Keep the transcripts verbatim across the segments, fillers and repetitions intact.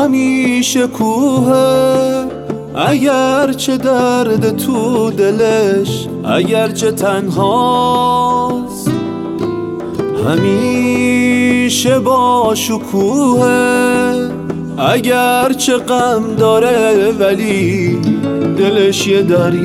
همیشه کوهه، اگر چه درد تو دلش، اگر چه تنهاست، همیشه با شکوهه. اگر چه غم داره ولی دلش یه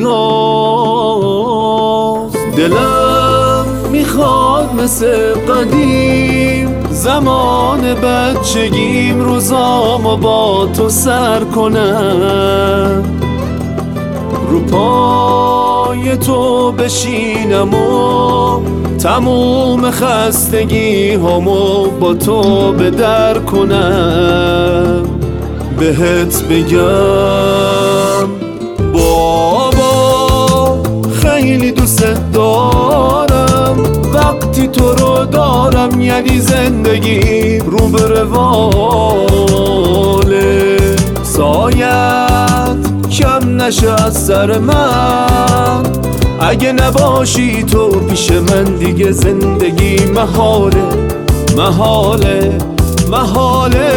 دریاست. دلم میخواد مثل قدیم زمان بچگیم روزامو با تو سر کنم، رو پای تو بشینم و تموم خستگی همو با تو به در کنم. بهت بگم بابا خیلی دوست دارم، وقتی تو رو دارم یعنی زندگی رو به رواله. سایت کم نشه از سر من، اگه نباشی تو پیش من دیگه زندگی محاله محاله محاله.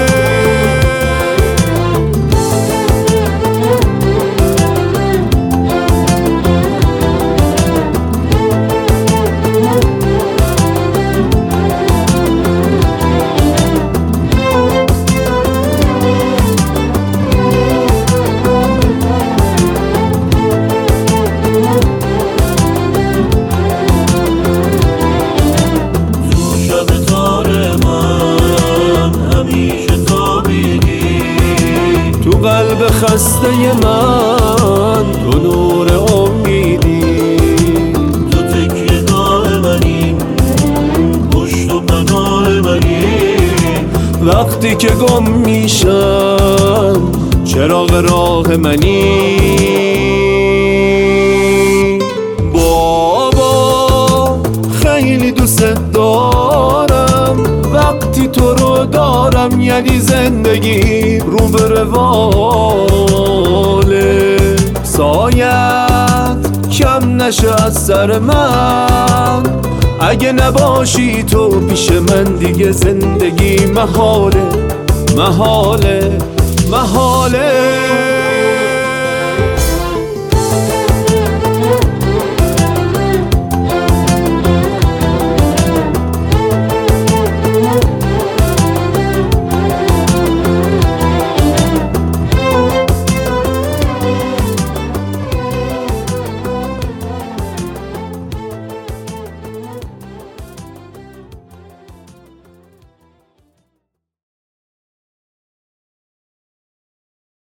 قلب خسته من تو نور امیدی، تو تکیه گاه منی، پشت و پناه منی. وقتی که گم میشم چراغ راه منی. بابا خیلی دوست دارم، وقتی تو رو دارم یعنی زندگی رو به رواله. سایت کم نشه از سر من، اگه نباشی تو پیش من دیگه زندگی محاله محاله محاله.